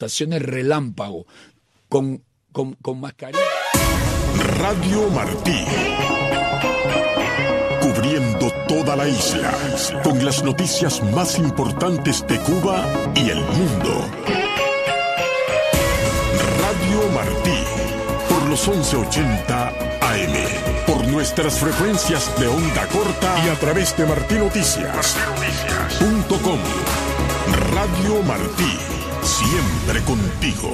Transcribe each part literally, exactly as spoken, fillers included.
manifestaciones relámpago, con, con, con mascarilla. Radio Martí, cubriendo toda la isla, con las noticias más importantes de Cuba y el mundo. Radio Martí, por los once ochenta A M, por nuestras frecuencias de onda corta y a través de martí noticias punto com. Radio Martí, siempre contigo.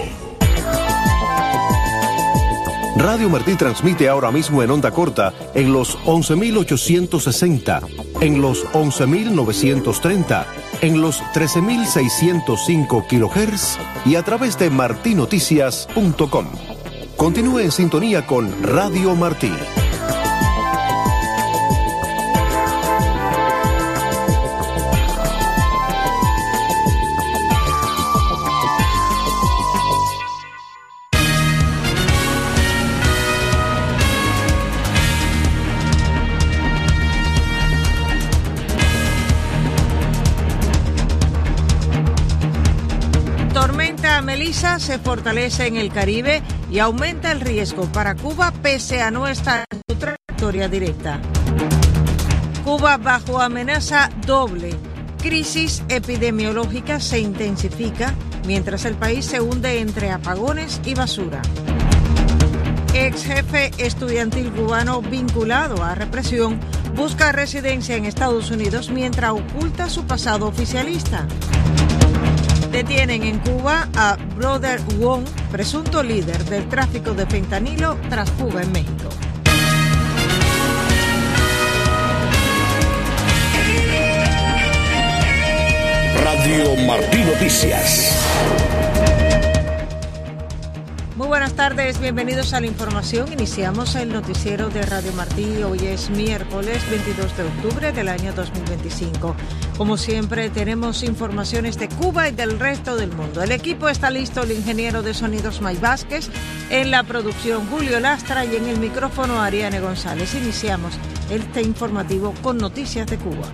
Radio Martí transmite ahora mismo en onda corta en los once mil ochocientos sesenta, en los once mil novecientos treinta, en los trece mil seiscientos cinco kilohertz y a través de martí noticias punto com. Continúe en sintonía con Radio Martí. Melissa se fortalece en el Caribe y aumenta el riesgo para Cuba pese a no estar en su trayectoria directa. Cuba bajo amenaza doble. Crisis epidemiológica se intensifica mientras el país se hunde entre apagones y basura. Ex jefe estudiantil cubano vinculado a represión busca residencia en Estados Unidos mientras oculta su pasado oficialista. Detienen en Cuba a Brother Wong, presunto líder del tráfico de fentanilo tras fuga en México. Radio Martí Noticias. Muy buenas tardes, bienvenidos a la información. Iniciamos el noticiero de Radio Martí. Hoy es miércoles veintidós de octubre del año dos mil veinticinco. Como siempre, tenemos informaciones de Cuba y del resto del mundo. El equipo está listo, el ingeniero de sonidos May Vázquez, en la producción Julio Lastra y en el micrófono Ariane González. Iniciamos este informativo con noticias de Cuba.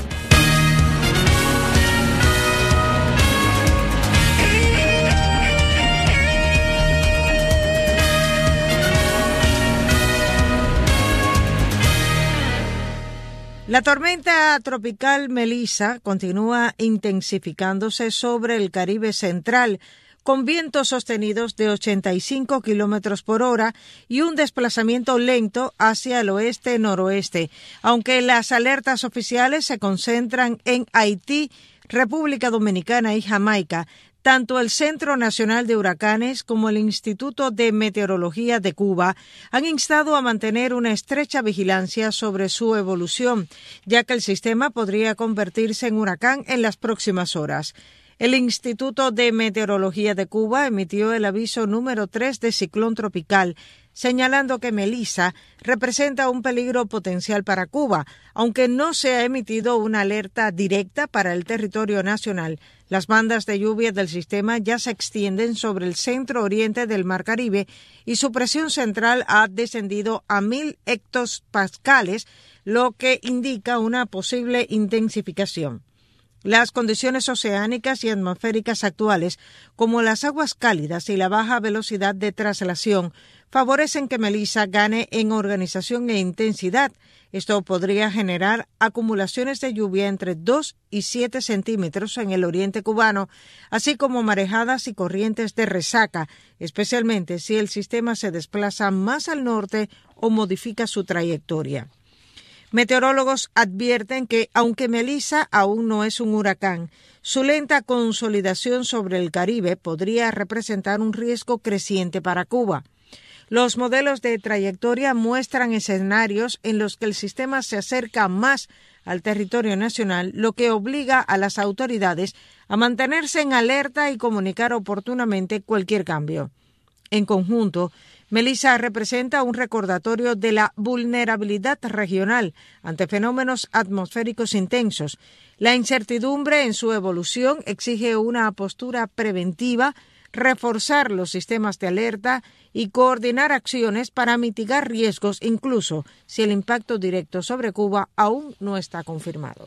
La tormenta tropical Melissa continúa intensificándose sobre el Caribe central, con vientos sostenidos de ochenta y cinco kilómetros por hora y un desplazamiento lento hacia el oeste-noroeste, aunque las alertas oficiales se concentran en Haití, República Dominicana y Jamaica. Tanto el Centro Nacional de Huracanes como el Instituto de Meteorología de Cuba han instado a mantener una estrecha vigilancia sobre su evolución, ya que el sistema podría convertirse en huracán en las próximas horas. El Instituto de Meteorología de Cuba emitió el aviso número tres de ciclón tropical, señalando que Melissa representa un peligro potencial para Cuba, aunque no se ha emitido una alerta directa para el territorio nacional. Las bandas de lluvia del sistema ya se extienden sobre el centro-oriente del Mar Caribe y su presión central ha descendido a mil hectopascales, lo que indica una posible intensificación. Las condiciones oceánicas y atmosféricas actuales, como las aguas cálidas y la baja velocidad de traslación, favorecen que Melissa gane en organización e intensidad. Esto podría generar acumulaciones de lluvia entre dos y siete centímetros en el oriente cubano, así como marejadas y corrientes de resaca, especialmente si el sistema se desplaza más al norte o modifica su trayectoria. Meteorólogos advierten que, aunque Melissa aún no es un huracán, su lenta consolidación sobre el Caribe podría representar un riesgo creciente para Cuba. Los modelos de trayectoria muestran escenarios en los que el sistema se acerca más al territorio nacional, lo que obliga a las autoridades a mantenerse en alerta y comunicar oportunamente cualquier cambio. En conjunto, Melissa representa un recordatorio de la vulnerabilidad regional ante fenómenos atmosféricos intensos. La incertidumbre en su evolución exige una postura preventiva, reforzar los sistemas de alerta y coordinar acciones para mitigar riesgos, incluso si el impacto directo sobre Cuba aún no está confirmado.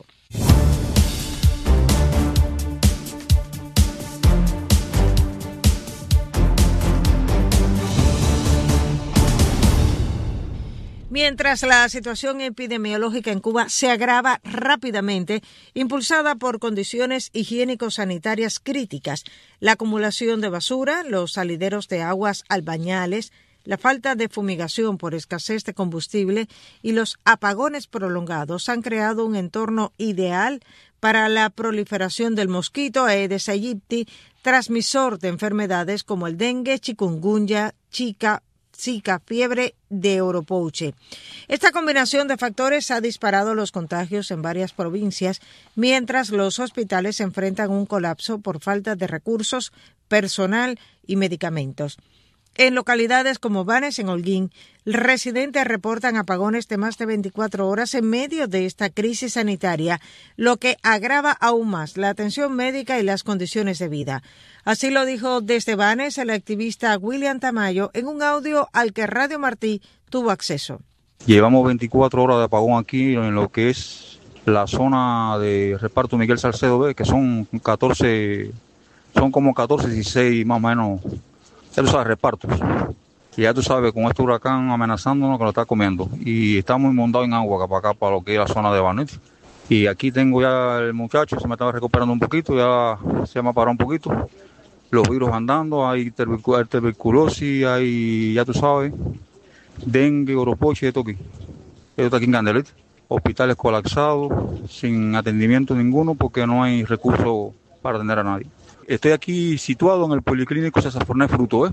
Mientras la situación epidemiológica en Cuba se agrava rápidamente, impulsada por condiciones higiénico-sanitarias críticas, la acumulación de basura, los salideros de aguas albañales, la falta de fumigación por escasez de combustible y los apagones prolongados han creado un entorno ideal para la proliferación del mosquito Aedes aegypti, transmisor de enfermedades como el dengue, chikungunya, Zika, Zika, fiebre de Oropouche. Esta combinación de factores ha disparado los contagios en varias provincias, mientras los hospitales enfrentan un colapso por falta de recursos, personal y medicamentos. En localidades como Banes, en Holguín, residentes reportan apagones de más de veinticuatro horas en medio de esta crisis sanitaria, lo que agrava aún más la atención médica y las condiciones de vida. Así lo dijo desde Banes el activista William Tamayo en un audio al que Radio Martí tuvo acceso. Llevamos veinticuatro horas de apagón aquí en lo que es la zona de reparto Miguel Salcedo B, que son catorce, son como catorce, dieciséis más o menos. Ya tú sabes, repartos. Y ya tú sabes, con este huracán amenazándonos que lo está comiendo. Y estamos inundados en agua acá para acá, para lo que es la zona de Banet. Y aquí tengo ya el muchacho, se me estaba recuperando un poquito, ya se me ha parado un poquito. Los virus andando, hay tuberculosis, hay, ya tú sabes, dengue, Oropouche y esto aquí. Esto está aquí en Candelete. Hospitales colapsados, sin atendimiento ninguno, porque no hay recursos para atender a nadie. Estoy aquí situado en el Policlínico César Fornés Fruto, ¿eh?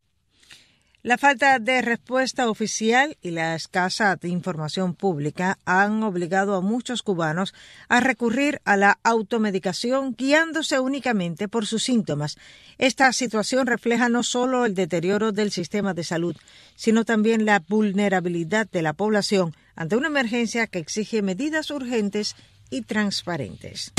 La falta de respuesta oficial y la escasa información pública han obligado a muchos cubanos a recurrir a la automedicación guiándose únicamente por sus síntomas. Esta situación refleja no solo el deterioro del sistema de salud, sino también la vulnerabilidad de la población ante una emergencia que exige medidas urgentes y transparentes.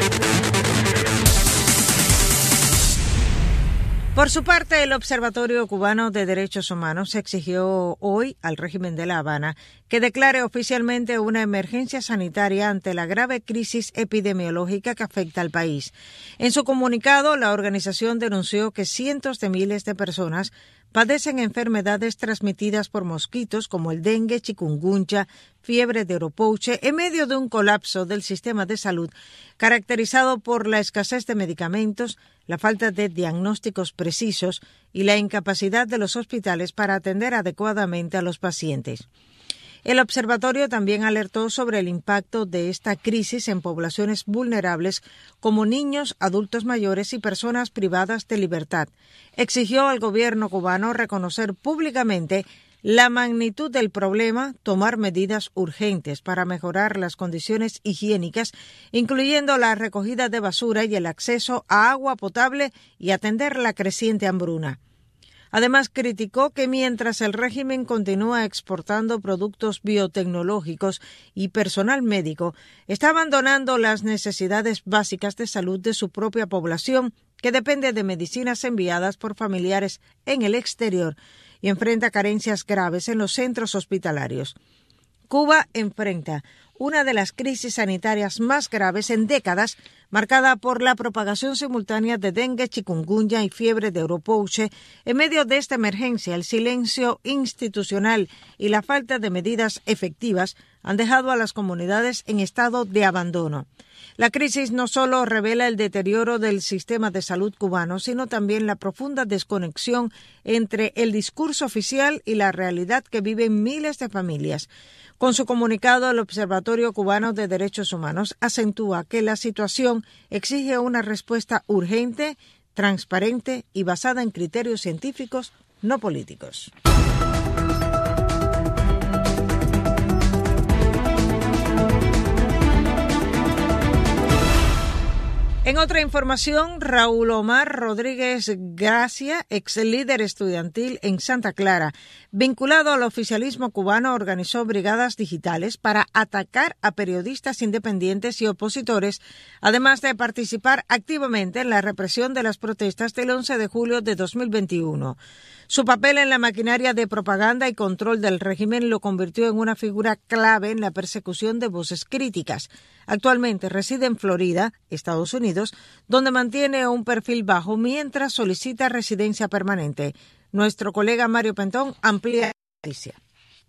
Por su parte, el Observatorio Cubano de Derechos Humanos exigió hoy al régimen de La Habana que declare oficialmente una emergencia sanitaria ante la grave crisis epidemiológica que afecta al país. En su comunicado, la organización denunció que cientos de miles de personas padecen enfermedades transmitidas por mosquitos como el dengue, chikungunya, fiebre de Oropouche, en medio de un colapso del sistema de salud caracterizado por la escasez de medicamentos, la falta de diagnósticos precisos y la incapacidad de los hospitales para atender adecuadamente a los pacientes. El observatorio también alertó sobre el impacto de esta crisis en poblaciones vulnerables como niños, adultos mayores y personas privadas de libertad. Exigió al gobierno cubano reconocer públicamente la magnitud del problema, tomar medidas urgentes para mejorar las condiciones higiénicas, incluyendo la recogida de basura y el acceso a agua potable y atender la creciente hambruna. Además, criticó que mientras el régimen continúa exportando productos biotecnológicos y personal médico, está abandonando las necesidades básicas de salud de su propia población, que depende de medicinas enviadas por familiares en el exterior y enfrenta carencias graves en los centros hospitalarios. Cuba enfrenta una de las crisis sanitarias más graves en décadas, marcada por la propagación simultánea de dengue, chikungunya y fiebre de Oropouche. En medio de esta emergencia, el silencio institucional y la falta de medidas efectivas han dejado a las comunidades en estado de abandono. La crisis no solo revela el deterioro del sistema de salud cubano, sino también la profunda desconexión entre el discurso oficial y la realidad que viven miles de familias. Con su comunicado, el Observatorio Cubano de Derechos Humanos acentúa que la situación exige una respuesta urgente, transparente y basada en criterios científicos, no políticos. En otra información, Raúl Omar Rodríguez Gracia, ex líder estudiantil en Santa Clara, vinculado al oficialismo cubano, organizó brigadas digitales para atacar a periodistas independientes y opositores, además de participar activamente en la represión de las protestas del once de julio de dos mil veintiuno. Su papel en la maquinaria de propaganda y control del régimen lo convirtió en una figura clave en la persecución de voces críticas. Actualmente reside en Florida, Estados Unidos, donde mantiene un perfil bajo mientras solicita residencia permanente. Nuestro colega Mario Pentón amplía la noticia.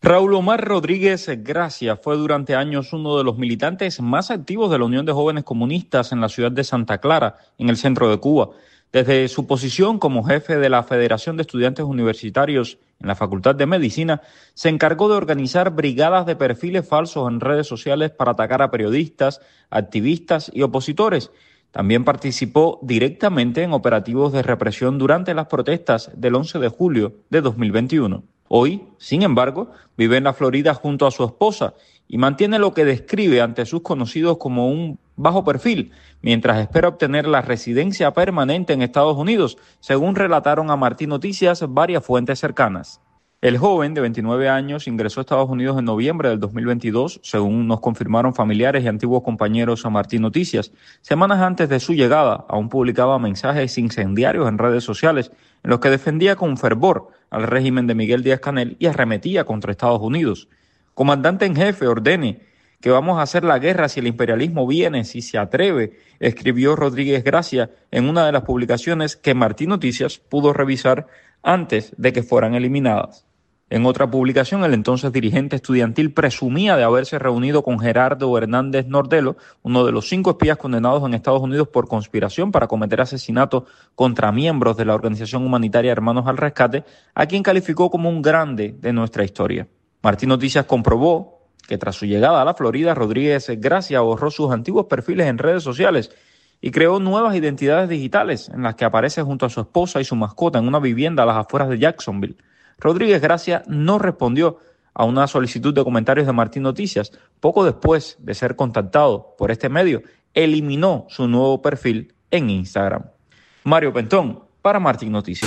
Raúl Omar Rodríguez Gracia fue durante años uno de los militantes más activos de la Unión de Jóvenes Comunistas en la ciudad de Santa Clara, en el centro de Cuba. Desde su posición como jefe de la Federación de Estudiantes Universitarios en la Facultad de Medicina, se encargó de organizar brigadas de perfiles falsos en redes sociales para atacar a periodistas, activistas y opositores. También participó directamente en operativos de represión durante las protestas del once de julio de dos mil veintiuno. Hoy, sin embargo, vive en la Florida junto a su esposa y mantiene lo que describe ante sus conocidos como un bajo perfil, mientras espera obtener la residencia permanente en Estados Unidos, según relataron a Martín Noticias varias fuentes cercanas. El joven, de veintinueve años, ingresó a Estados Unidos en noviembre del dos mil veintidós, según nos confirmaron familiares y antiguos compañeros a Martín Noticias. Semanas antes de su llegada, aún publicaba mensajes incendiarios en redes sociales en los que defendía con fervor al régimen de Miguel Díaz-Canel y arremetía contra Estados Unidos. Comandante en jefe, ordene que vamos a hacer la guerra si el imperialismo viene, si se atreve, escribió Rodríguez Gracia en una de las publicaciones que Martín Noticias pudo revisar antes de que fueran eliminadas. En otra publicación, el entonces dirigente estudiantil presumía de haberse reunido con Gerardo Hernández Nordelo, uno de los cinco espías condenados en Estados Unidos por conspiración para cometer asesinatos contra miembros de la organización humanitaria Hermanos al Rescate, a quien calificó como un grande de nuestra historia. Martín Noticias comprobó que tras su llegada a la Florida, Rodríguez Gracia borró sus antiguos perfiles en redes sociales y creó nuevas identidades digitales en las que aparece junto a su esposa y su mascota en una vivienda a las afueras de Jacksonville. Rodríguez Gracia no respondió a una solicitud de comentarios de Martín Noticias. Poco después de ser contactado por este medio, eliminó su nuevo perfil en Instagram. Mario Pentón, para Martín Noticias.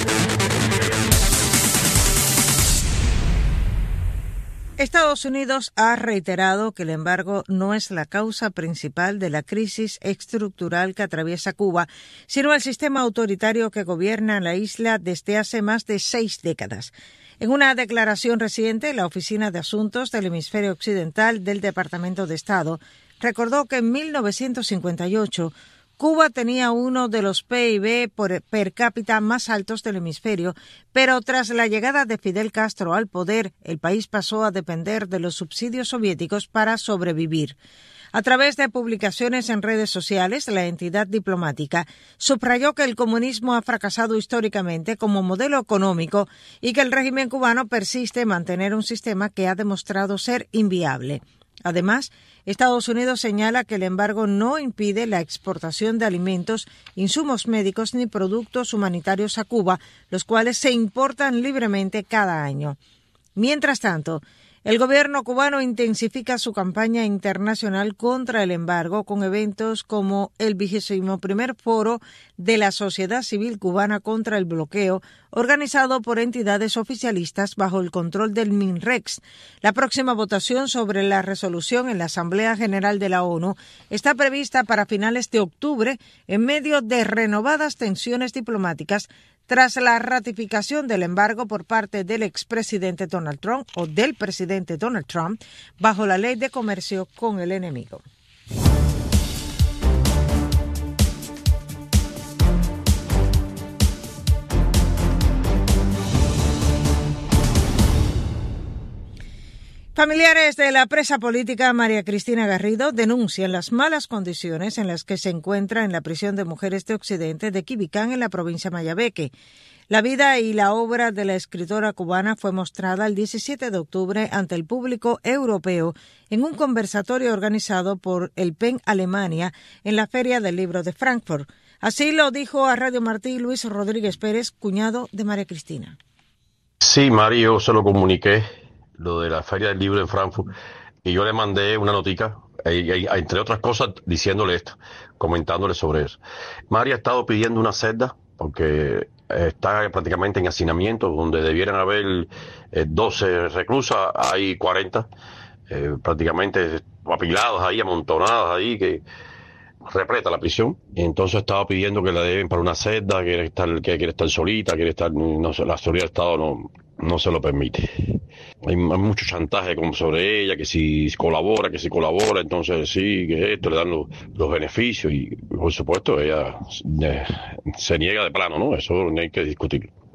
Estados Unidos ha reiterado que el embargo no es la causa principal de la crisis estructural que atraviesa Cuba, sino el sistema autoritario que gobierna la isla desde hace más de seis décadas. En una declaración reciente, la Oficina de Asuntos del Hemisferio Occidental del Departamento de Estado recordó que en mil novecientos cincuenta y ocho Cuba tenía uno de los P I B por per cápita más altos del hemisferio, pero tras la llegada de Fidel Castro al poder, el país pasó a depender de los subsidios soviéticos para sobrevivir. A través de publicaciones en redes sociales, la entidad diplomática subrayó que el comunismo ha fracasado históricamente como modelo económico y que el régimen cubano persiste en mantener un sistema que ha demostrado ser inviable. Además, Estados Unidos señala que el embargo no impide la exportación de alimentos, insumos médicos ni productos humanitarios a Cuba, los cuales se importan libremente cada año. Mientras tanto, el gobierno cubano intensifica su campaña internacional contra el embargo con eventos como el vigésimo primer foro de la sociedad civil cubana contra el bloqueo, organizado por entidades oficialistas bajo el control del MINREX. La próxima votación sobre la resolución en la Asamblea General de la ONU está prevista para finales de octubre en medio de renovadas tensiones diplomáticas tras la ratificación del embargo por parte del expresidente Donald Trump o del presidente Donald Trump bajo la ley de comercio con el enemigo. Familiares de la presa política María Cristina Garrido denuncian las malas condiciones en las que se encuentra en la prisión de mujeres de Occidente de Quibicán, en la provincia de Mayabeque. La vida y la obra de la escritora cubana fue mostrada el diecisiete de octubre ante el público europeo en un conversatorio organizado por el P E N Alemania en la Feria del Libro de Frankfurt. Así lo dijo a Radio Martí Luis Rodríguez Pérez, cuñado de María Cristina. Sí, Mario, se lo comuniqué, lo de la Feria del Libro en Frankfurt, y yo le mandé una notica, entre otras cosas, diciéndole esto, comentándole sobre eso. María ha estado pidiendo una celda, porque está prácticamente en hacinamiento, donde debieran haber eh, doce reclusas, hay cuarenta, eh, prácticamente apilados ahí, amontonadas ahí, que repleta la prisión. Y entonces estaba pidiendo que la deben para una celda, quiere estar, que quiere estar solita, quiere estar, no sé, la seguridad del Estado no, no se lo permite. Hay, hay mucho chantaje como sobre ella, que si colabora, que si colabora, entonces sí, que esto, le dan los, los beneficios, y por supuesto ella eh, se niega de plano, ¿no? Eso no hay que discutir.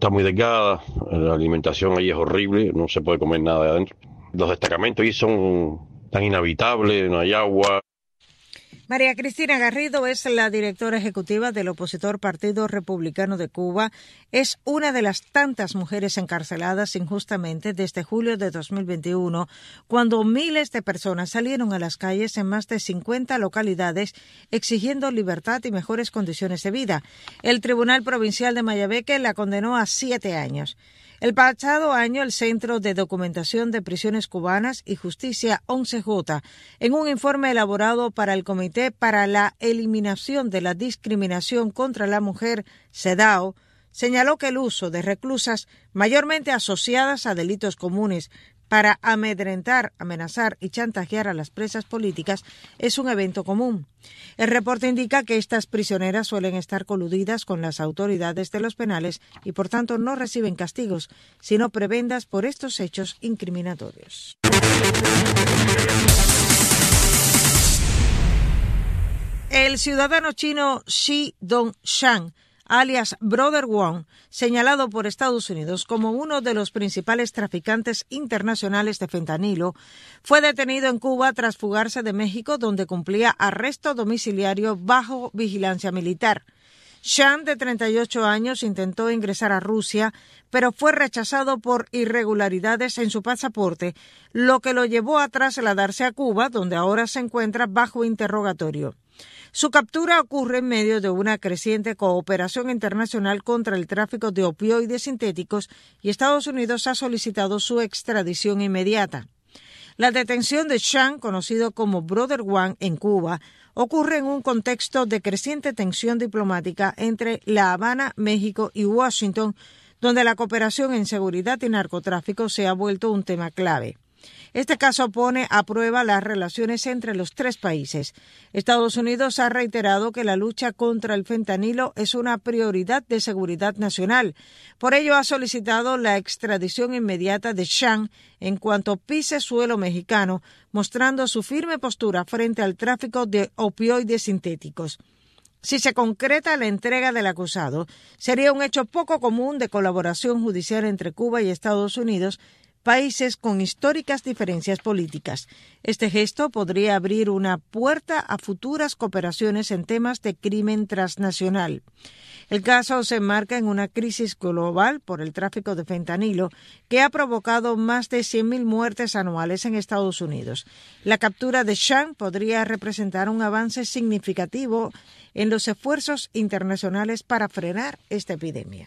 está muy delgada, la alimentación ahí es horrible, no se puede comer nada de adentro. Los destacamentos ahí son tan inhabitables, no hay agua. María Cristina Garrido es la directora ejecutiva del opositor Partido Republicano de Cuba. Es una de las tantas mujeres encarceladas injustamente desde julio de dos mil veintiuno, cuando miles de personas salieron a las calles en más de cincuenta localidades exigiendo libertad y mejores condiciones de vida. El Tribunal Provincial de Mayabeque la condenó a siete años. El pasado año, el Centro de Documentación de Prisiones Cubanas y Justicia once J, en un informe elaborado para el Comité para la Eliminación de la Discriminación contra la Mujer, CEDAW, señaló que el uso de reclusas mayormente asociadas a delitos comunes para amedrentar, amenazar y chantajear a las presas políticas es un evento común. El reporte indica que estas prisioneras suelen estar coludidas con las autoridades de los penales y por tanto no reciben castigos, sino prebendas por estos hechos incriminatorios. El ciudadano chino Xi Dongshan, alias Brother Wong, señalado por Estados Unidos como uno de los principales traficantes internacionales de fentanilo, fue detenido en Cuba tras fugarse de México, donde cumplía arresto domiciliario bajo vigilancia militar. Shan, de treinta y ocho años, intentó ingresar a Rusia, pero fue rechazado por irregularidades en su pasaporte, lo que lo llevó a trasladarse a Cuba, donde ahora se encuentra bajo interrogatorio. Su captura ocurre en medio de una creciente cooperación internacional contra el tráfico de opioides sintéticos y Estados Unidos ha solicitado su extradición inmediata. La detención de Shan, conocido como Brother Wong en Cuba, ocurre en un contexto de creciente tensión diplomática entre La Habana, México y Washington, donde la cooperación en seguridad y narcotráfico se ha vuelto un tema clave. Este caso pone a prueba las relaciones entre los tres países. Estados Unidos ha reiterado que la lucha contra el fentanilo es una prioridad de seguridad nacional. Por ello, ha solicitado la extradición inmediata de Shan en cuanto pise suelo mexicano, mostrando su firme postura frente al tráfico de opioides sintéticos. Si se concreta la entrega del acusado, sería un hecho poco común de colaboración judicial entre Cuba y Estados Unidos, países con históricas diferencias políticas. Este gesto podría abrir una puerta a futuras cooperaciones en temas de crimen transnacional. El caso se enmarca en una crisis global por el tráfico de fentanilo que ha provocado más de cien mil muertes anuales en Estados Unidos. La captura de Shan podría representar un avance significativo en los esfuerzos internacionales para frenar esta epidemia.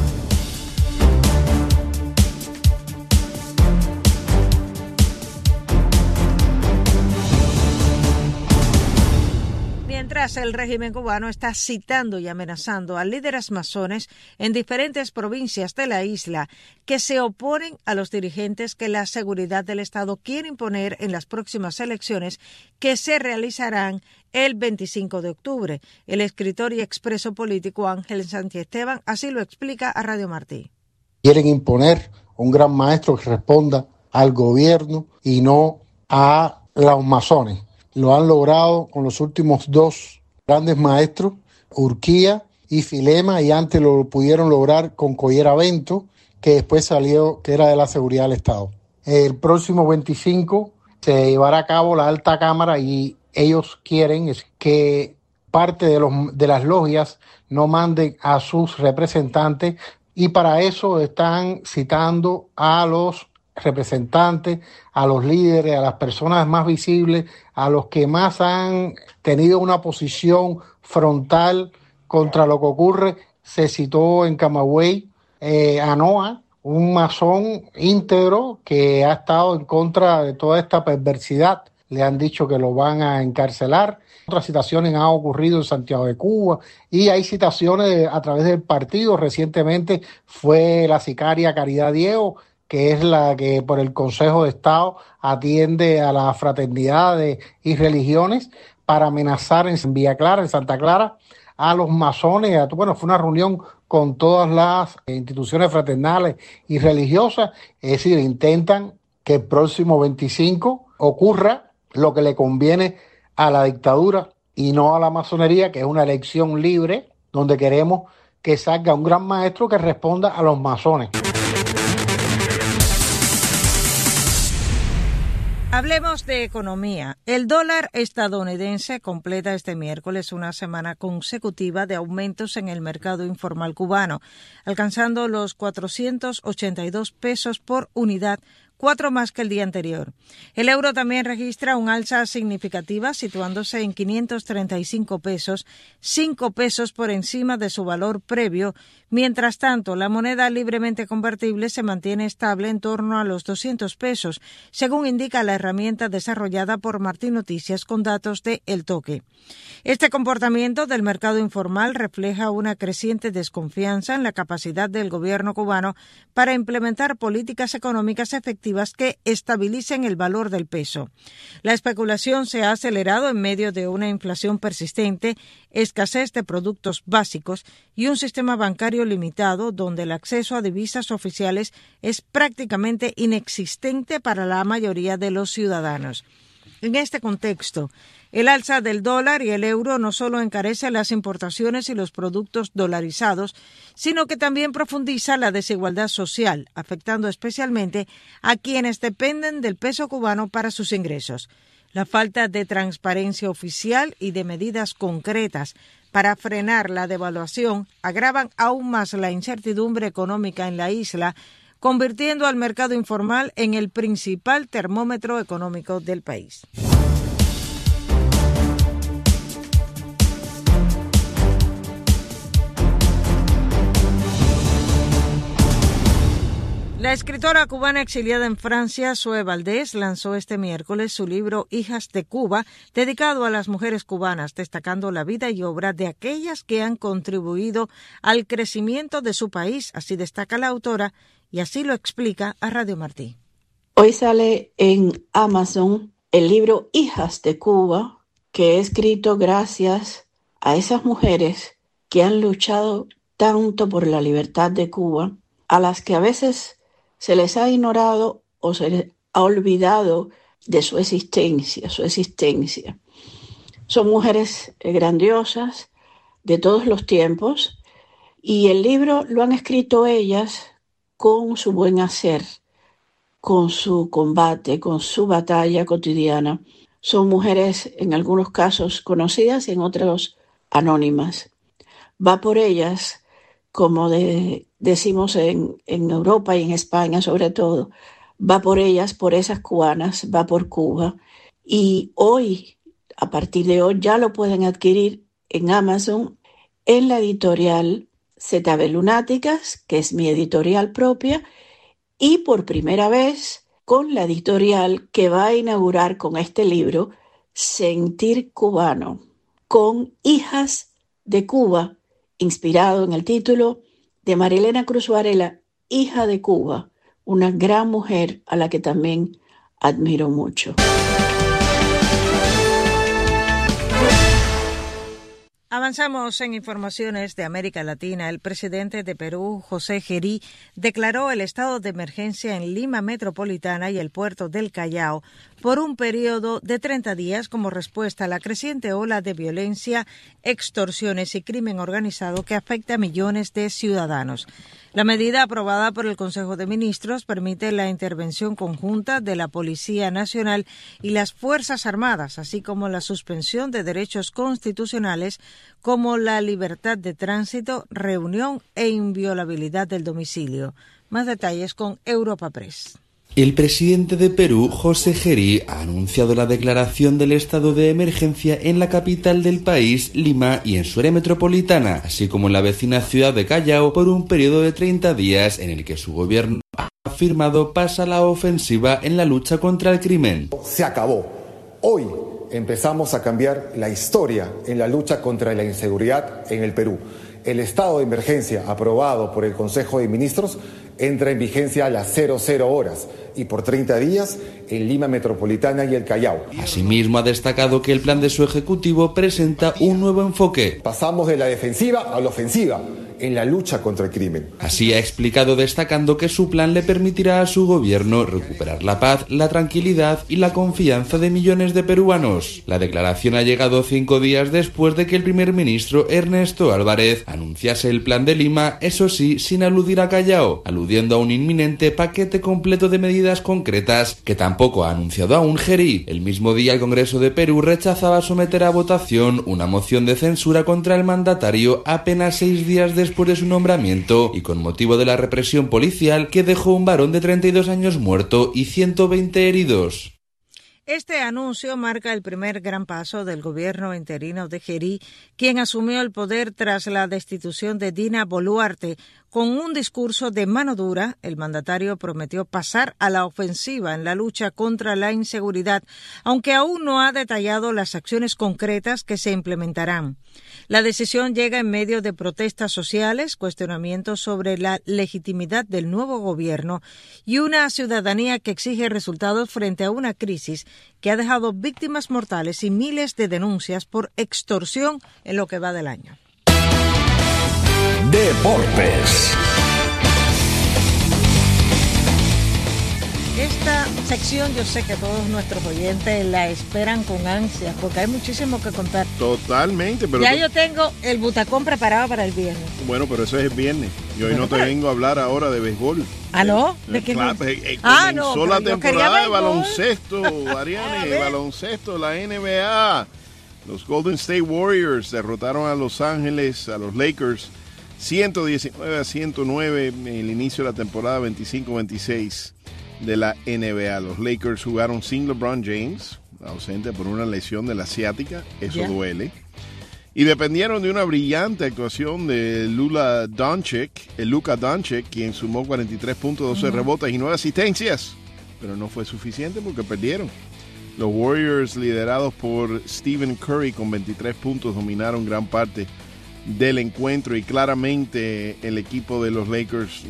Mientras el régimen cubano está citando y amenazando a líderes masones en diferentes provincias de la isla que se oponen a los dirigentes que la seguridad del Estado quiere imponer en las próximas elecciones que se realizarán el veinticinco de octubre. El escritor y expreso político Ángel Santiesteban así lo explica a Radio Martí. Quieren imponer un gran maestro que responda al gobierno y no a los masones. Lo han logrado con los últimos dos grandes maestros, Urquía y Filema, y antes lo pudieron lograr con Collera Bento, que después salió que era de la seguridad del Estado. El próximo veinticinco se llevará a cabo la alta cámara y ellos quieren que parte de, los, de las logias no manden a sus representantes y para eso están citando a los representantes, a los líderes, a las personas más visibles, a los que más han tenido una posición frontal contra lo que ocurre. Se citó en Camagüey eh, a Noa, un masón íntegro que ha estado en contra de toda esta perversidad. Le han dicho que lo van a encarcelar. Otras citaciones han ocurrido en Santiago de Cuba y hay citaciones a través del partido. Recientemente fue la sicaria Caridad Diego, que es la que por el Consejo de Estado atiende a las fraternidades y religiones, para amenazar en Villa Clara, en Santa Clara, a los masones. Bueno, fue una reunión con todas las instituciones fraternales y religiosas, es decir, intentan que el próximo veinticinco ocurra lo que le conviene a la dictadura y no a la masonería, que es una elección libre, donde queremos que salga un gran maestro que responda a los masones. Hablemos de economía. El dólar estadounidense completa este miércoles una semana consecutiva de aumentos en el mercado informal cubano, alcanzando los cuatrocientos ochenta y dos pesos por unidad, cuatro más que el día anterior. El euro también registra un alza significativa, situándose en quinientos treinta y cinco pesos, cinco pesos por encima de su valor previo. Mientras tanto, la moneda libremente convertible se mantiene estable en torno a los doscientos pesos, según indica la herramienta desarrollada por Martín Noticias con datos de El Toque. Este comportamiento del mercado informal refleja una creciente desconfianza en la capacidad del gobierno cubano para implementar políticas económicas efectivas que estabilicen el valor del peso. La especulación se ha acelerado en medio de una inflación persistente, escasez de productos básicos y un sistema bancario limitado donde el acceso a divisas oficiales es prácticamente inexistente para la mayoría de los ciudadanos. En este contexto, el alza del dólar y el euro no solo encarece las importaciones y los productos dolarizados, sino que también profundiza la desigualdad social, afectando especialmente a quienes dependen del peso cubano para sus ingresos. La falta de transparencia oficial y de medidas concretas para frenar la devaluación agravan aún más la incertidumbre económica en la isla, convirtiendo al mercado informal en el principal termómetro económico del país. La escritora cubana exiliada en Francia, Zoe Valdés, lanzó este miércoles su libro Hijas de Cuba, dedicado a las mujeres cubanas, destacando la vida y obra de aquellas que han contribuido al crecimiento de su país, así destaca la autora, y así lo explica a Radio Martí. Hoy sale en Amazon el libro Hijas de Cuba, que he escrito gracias a esas mujeres que han luchado tanto por la libertad de Cuba, a las que a veces se les ha ignorado o se les ha olvidado de su existencia, su existencia. Son mujeres grandiosas de todos los tiempos y el libro lo han escrito ellas con su buen hacer, con su combate, con su batalla cotidiana. Son mujeres en algunos casos conocidas y en otros anónimas. Va por ellas, como de, decimos en, en Europa y en España sobre todo, va por ellas, por esas cubanas, va por Cuba. Y hoy, a partir de hoy, ya lo pueden adquirir en Amazon, en la editorial Z B Lunáticas, que es mi editorial propia, y por primera vez con la editorial que va a inaugurar con este libro, Sentir Cubano, con Hijas de Cuba, inspirado en el título de Marilena Cruz Varela, hija de Cuba, una gran mujer a la que también admiro mucho. Avanzamos en informaciones de América Latina. El presidente de Perú, José Gerí, declaró el estado de emergencia en Lima Metropolitana y el puerto del Callao por un periodo de treinta días como respuesta a la creciente ola de violencia, extorsiones y crimen organizado que afecta a millones de ciudadanos. La medida aprobada por el Consejo de Ministros permite la intervención conjunta de la Policía Nacional y las Fuerzas Armadas, así como la suspensión de derechos constitucionales como la libertad de tránsito, reunión e inviolabilidad del domicilio. Más detalles con Europa Press. El presidente de Perú, José Gerí, ha anunciado la declaración del estado de emergencia en la capital del país, Lima, y en su área metropolitana, así como en la vecina ciudad de Callao, por un periodo de treinta días en el que su gobierno ha afirmado pasa la ofensiva en la lucha contra el crimen. Se acabó. Hoy empezamos a cambiar la historia en la lucha contra la inseguridad en el Perú. El estado de emergencia aprobado por el Consejo de Ministros entra en vigencia a las cero cero horas y por treinta días en Lima Metropolitana y el Callao. Asimismo, ha destacado que el plan de su ejecutivo presenta un nuevo enfoque. Pasamos de la defensiva a la ofensiva en la lucha contra el crimen. Así ha explicado, destacando que su plan le permitirá a su gobierno recuperar la paz, la tranquilidad y la confianza de millones de peruanos. La declaración ha llegado cinco días después de que el primer ministro Ernesto Álvarez anunciase el plan de Lima, eso sí, sin aludir a Callao, aludiendo a un inminente paquete completo de medidas concretas que tampoco ha anunciado aún Gerí. El mismo día el Congreso de Perú rechazaba someter a votación una moción de censura contra el mandatario apenas seis días después de su nombramiento y con motivo de la represión policial que dejó un varón de treinta y dos años muerto y ciento veinte heridos. Este anuncio marca el primer gran paso del gobierno interino de Gerí, quien asumió el poder tras la destitución de Dina Boluarte. Con un discurso de mano dura, el mandatario prometió pasar a la ofensiva en la lucha contra la inseguridad, aunque aún no ha detallado las acciones concretas que se implementarán. La decisión llega en medio de protestas sociales, cuestionamientos sobre la legitimidad del nuevo gobierno y una ciudadanía que exige resultados frente a una crisis que ha dejado víctimas mortales y miles de denuncias por extorsión en lo que va del año. Deportes. Esta sección yo sé que todos nuestros oyentes la esperan con ansias porque hay muchísimo que contar. Totalmente, pero ya tú... yo tengo el butacón preparado para el viernes. Bueno, pero eso es el viernes y hoy bueno, no te pero... vengo a hablar ahora de béisbol. ¿Ah, no? ¿De qué? Claro, eh, eh, ah, comenzó no, la temporada de baloncesto, Ariane, baloncesto, la N B A. Los Golden State Warriors derrotaron a Los Ángeles, a los Lakers, ciento diecinueve a ciento nueve en el inicio de la temporada veinticinco veintiséis de la N B A. Los Lakers jugaron sin LeBron James, ausente por una lesión de la ciática, eso yeah. duele. Y dependieron de una brillante actuación de Lula Doncic, el Luka Doncic, quien sumó cuarenta y tres puntos, doce uh-huh. rebotes y nueve asistencias, pero no fue suficiente porque perdieron. Los Warriors, liderados por Stephen Curry con veintitrés puntos, dominaron gran parte del encuentro y claramente el equipo de los Lakers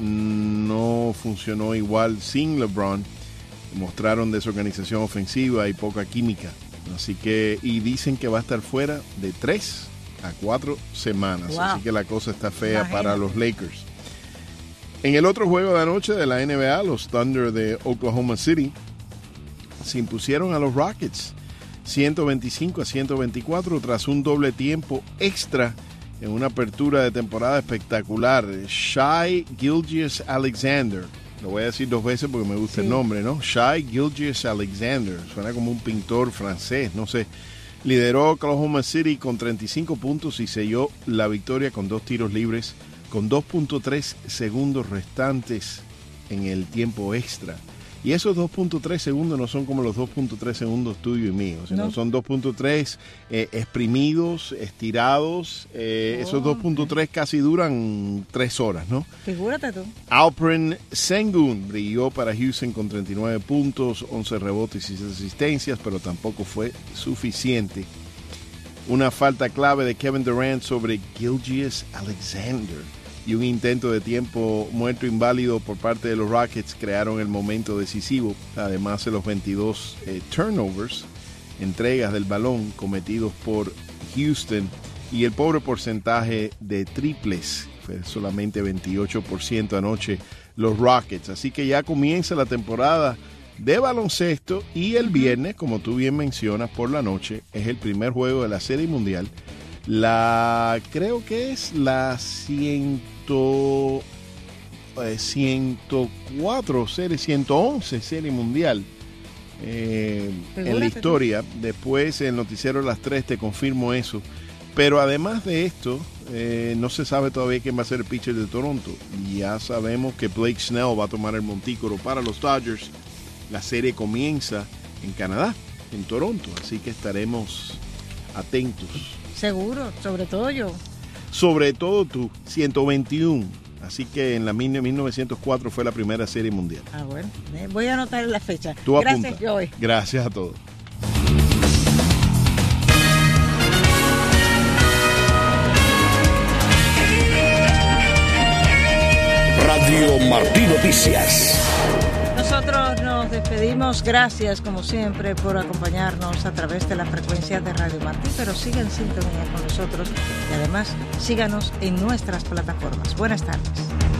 no funcionó igual sin LeBron. Mostraron desorganización ofensiva y poca química. Así que, y dicen que va a estar fuera de tres a cuatro semanas. Wow. Así que la cosa está fea Imagínate. para los Lakers. En el otro juego de anoche de la N B A, los Thunder de Oklahoma City se impusieron a los Rockets ciento veinticinco a ciento veinticuatro tras un doble tiempo extra en una apertura de temporada espectacular. Shai Gilgeous-Alexander, lo voy a decir dos veces porque me gusta sí. el nombre, ¿no? Shai Gilgeous-Alexander, suena como un pintor francés, no sé. Lideró Oklahoma City con treinta y cinco puntos y selló la victoria con dos tiros libres con dos punto tres segundos restantes en el tiempo extra. Y esos dos punto tres segundos no son como los dos punto tres segundos tuyo y mío, sino no. son dos punto tres eh, exprimidos, estirados. Eh, oh, esos dos punto tres okay. casi duran tres horas, ¿no? Figúrate tú. Alperen Sengun brilló para Houston con treinta y nueve puntos, once rebotes y seis asistencias, pero tampoco fue suficiente. Una falta clave de Kevin Durant sobre Gilgeous-Alexander y un intento de tiempo muerto inválido por parte de los Rockets crearon el momento decisivo, además de los veintidós eh, turnovers, entregas del balón cometidos por Houston y el pobre porcentaje de triples, fue solamente veintiocho por ciento anoche los Rockets. Así que ya comienza la temporada de baloncesto y el viernes, como tú bien mencionas, por la noche es el primer juego de la Serie Mundial. La, creo que es la ciento, eh, ciento cuatro serie, ciento once serie mundial eh, en la historia. Después el noticiero de las tres te confirmo eso. Pero además de esto, eh, no se sabe todavía quién va a ser el pitcher de Toronto. Ya sabemos que Blake Snell va a tomar el montículo para los Dodgers. La serie comienza en Canadá, en Toronto, así que estaremos atentos. Seguro, sobre todo yo. Sobre todo tú, ciento veintiuno. Así que en la mil novecientos cuatro fue la primera serie mundial. Ah, bueno. Voy a anotar la fecha. Tú Gracias, apunta. Joey. Gracias a todos. Radio Martí Noticias. Nosotros nos despedimos. Gracias, como siempre, por acompañarnos a través de la frecuencia de Radio Martí, pero sigan en sintonía con nosotros y además síganos en nuestras plataformas. Buenas tardes.